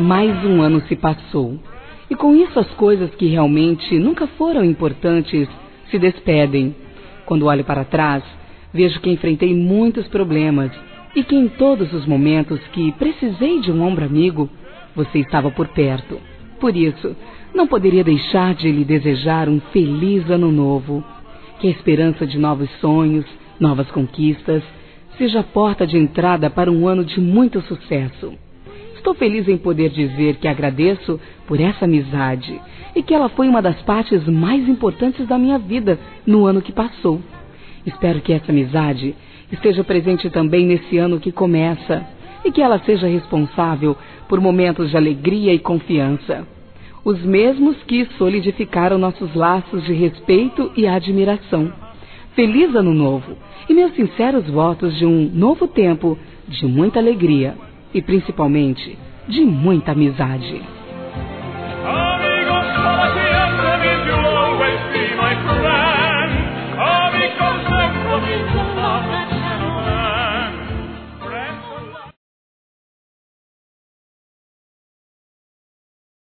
Mais um ano se passou. E com isso as coisas que realmente nunca foram importantes se despedem. Quando olho para trás, vejo que enfrentei muitos problemas e que em todos os momentos que precisei de um ombro amigo, você estava por perto. Por isso, não poderia deixar de lhe desejar um feliz ano novo. Que a esperança de novos sonhos, novas conquistas, seja a porta de entrada para um ano de muito sucesso. Estou feliz em poder dizer que agradeço por essa amizade e que ela foi uma das partes mais importantes da minha vida no ano que passou. Espero que essa amizade esteja presente também nesse ano que começa e que ela seja responsável por momentos de alegria e confiança. Os mesmos que solidificaram nossos laços de respeito e admiração. Feliz Ano Novo e meus sinceros votos de um novo tempo de muita alegria e, principalmente, de muita amizade.